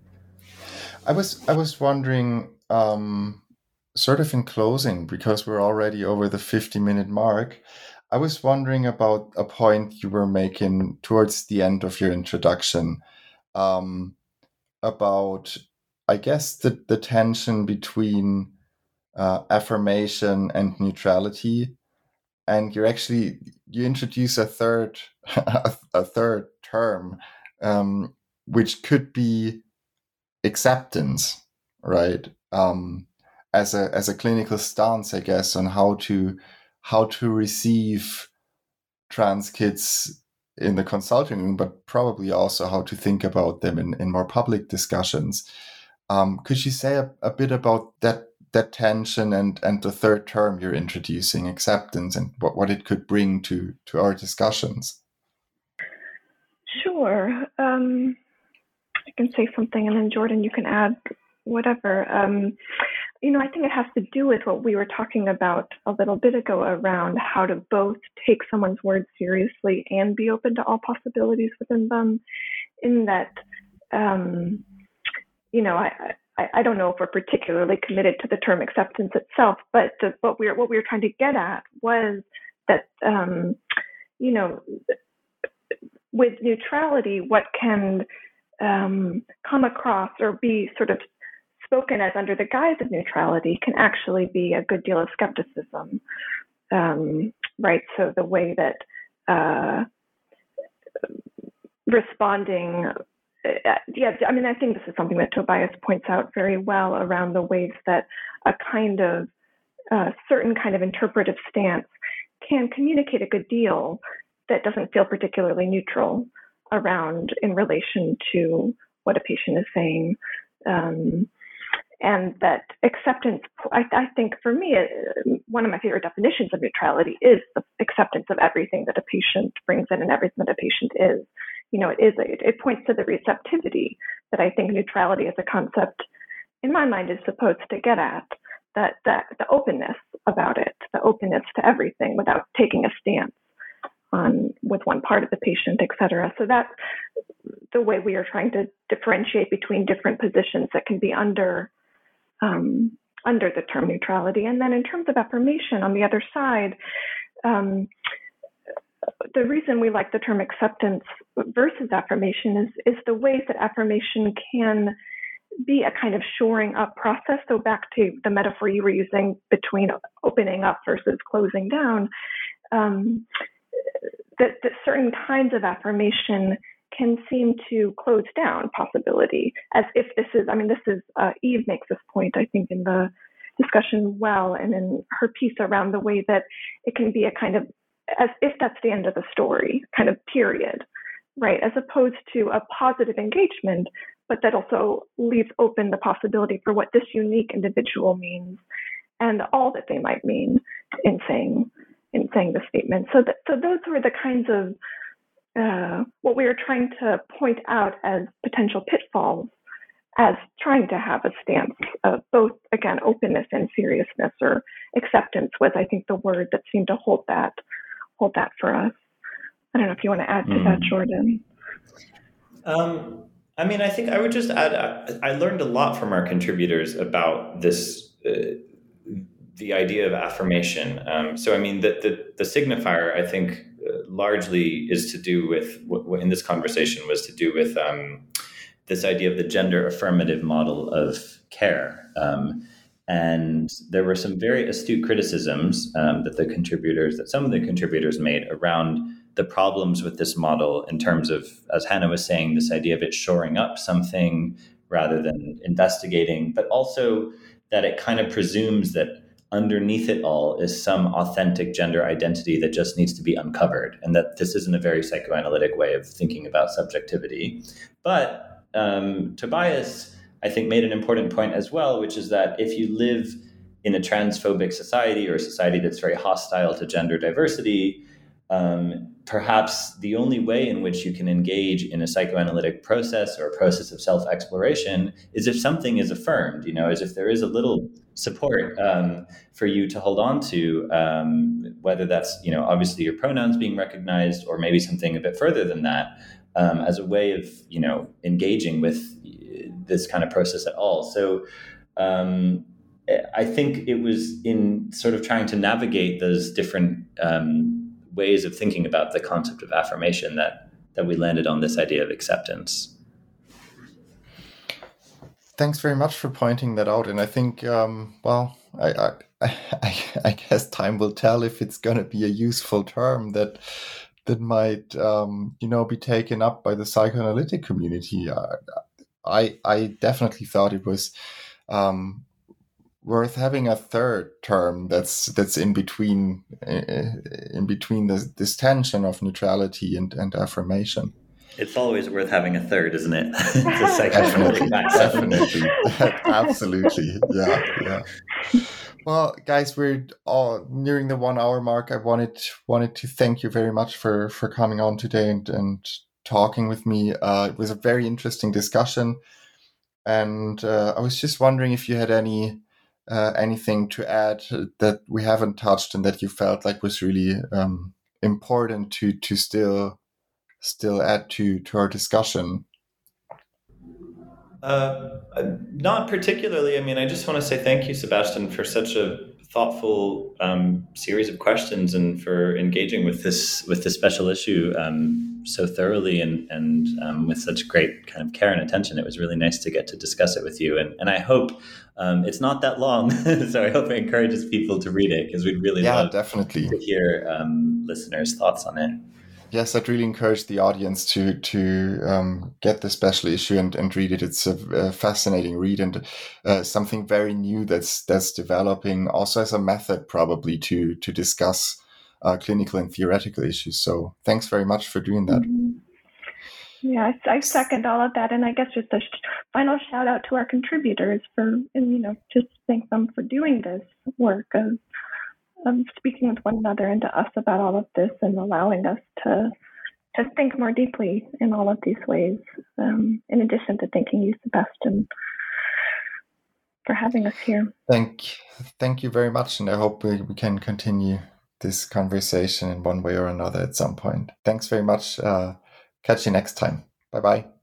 I was I was wondering, um, sort of in closing, because we're already over the fifty minute mark. I was wondering about a point you were making towards the end of your introduction. Um, about, I guess, the, the tension between uh, affirmation and neutrality, and you actually you introduce a third a third term, um, which could be acceptance, right? Um, as a as a clinical stance, I guess, on how to how to receive trans kids in the consulting room, but probably also how to think about them in, in more public discussions. Um, could you say a, a bit about that that tension and, and the third term you're introducing, acceptance, and what, what it could bring to, to our discussions? Sure. Um, I can say something, and then Jordan, you can add whatever. Um, you know, I think it has to do with what we were talking about a little bit ago around how to both take someone's words seriously and be open to all possibilities within them. In that, um, you know, I, I I don't know if we're particularly committed to the term acceptance itself, but the, what we're what we were trying to get at was that, um, you know, with neutrality, what can um, come across or be sort of spoken as under the guise of neutrality can actually be a good deal of skepticism, um, right? So the way that uh, responding, uh, yeah, I mean, I think this is something that Tobias points out very well around the ways that a kind of uh, certain kind of interpretive stance can communicate a good deal that doesn't feel particularly neutral around in relation to what a patient is saying. Um, and that acceptance, I, I think for me, one of my favorite definitions of neutrality is the acceptance of everything that a patient brings in and everything that a patient is. You know, it is, it, it points to the receptivity that I think neutrality as a concept, in my mind, is supposed to get at, that, that the openness about it, the openness to everything without taking a stance on with one part of the patient, et cetera. So that's the way we are trying to differentiate between different positions that can be under um, under the term neutrality. And then in terms of affirmation, on the other side, um, the reason we like the term acceptance versus affirmation is, is the ways that affirmation can be a kind of shoring up process. So back to the metaphor you were using between opening up versus closing down, um, that, that certain kinds of affirmation can seem to close down possibility, as if this is, I mean, this is, uh, Eve makes this point, I think, in the discussion well, and in her piece around the way that it can be a kind of, as if that's the end of the story, kind of period, right? As opposed to a positive engagement, but that also leaves open the possibility for what this unique individual means and all that they might mean in saying in saying the statement. So that, so those were the kinds of uh, what we were trying to point out as potential pitfalls, as trying to have a stance of both, again, openness and seriousness, or acceptance was, I think, the word that seemed to hold that hold that for us. I don't know if you want to add to mm. that, Jordan. Um, I mean, I think I would just add, I learned a lot from our contributors about this, uh, the idea of affirmation. Um, so, I mean, the, the, the signifier, I think, uh, largely is to do with, what in this conversation was to do with um, this idea of the gender affirmative model of care. Um, and there were some very astute criticisms um, that the contributors, that some of the contributors made around the problems with this model in terms of, as Hannah was saying, this idea of it shoring up something rather than investigating, but also that it kind of presumes that underneath it all is some authentic gender identity that just needs to be uncovered, and that this isn't a very psychoanalytic way of thinking about subjectivity. But um, Tobias, I think, made an important point as well, which is that if you live in a transphobic society or a society that's very hostile to gender diversity, um, perhaps the only way in which you can engage in a psychoanalytic process or a process of self-exploration is if something is affirmed, you know, as if there is a little support um, for you to hold on to, um, whether that's, you know, obviously your pronouns being recognized or maybe something a bit further than that, um, as a way of, you know, engaging with this kind of process at all. So um, I think it was in sort of trying to navigate those different um, ways of thinking about the concept of affirmation that that we landed on this idea of acceptance. Thanks very much for pointing that out. And I think, um, well, I, I, I, I guess time will tell if it's going to be a useful term that that might, um, you know, be taken up by the psychoanalytic community. Uh, I, I definitely thought it was um, worth having a third term that's that's in between in between this, this tension of neutrality and, and affirmation. It's always worth having a third, isn't it? It's a psychoanalytic Definitely, absolutely, yeah, yeah. Well, guys, we're all nearing the one hour mark. I wanted wanted to thank you very much for for coming on today and and talking with me. Uh, it was a very interesting discussion, and uh, I was just wondering if you had any. Uh, anything to add that we haven't touched and that you felt like was really um, important to to still still add to to our discussion? Uh, not particularly. I mean, I just want to say thank you, Sebastian, for such a thoughtful um, series of questions and for engaging with this with this special issue um, so thoroughly and and um, with such great kind of care and attention. It was really nice to get to discuss it with you, and and I hope um, it's not that long. So I hope it encourages people to read it, because we'd really yeah, love definitely to hear um, listeners' thoughts on it. Yes, I'd really encourage the audience to to um, get the special issue and, and read it. It's a, a fascinating read and uh, something very new that's that's developing, also as a method probably to to discuss uh, clinical and theoretical issues. So thanks very much for doing that. Mm-hmm. Yeah, I, I second all of that, and I guess just a sh- final shout out to our contributors for, and you know, just thank them for doing this work of, of speaking with one another and to us about all of this and allowing us to to think more deeply in all of these ways. Um, in addition to thanking you, Sebastian, for having us here. Thank, thank you very much, and I hope we, we can continue this conversation in one way or another at some point. Thanks very much. Uh, catch you next time. Bye bye.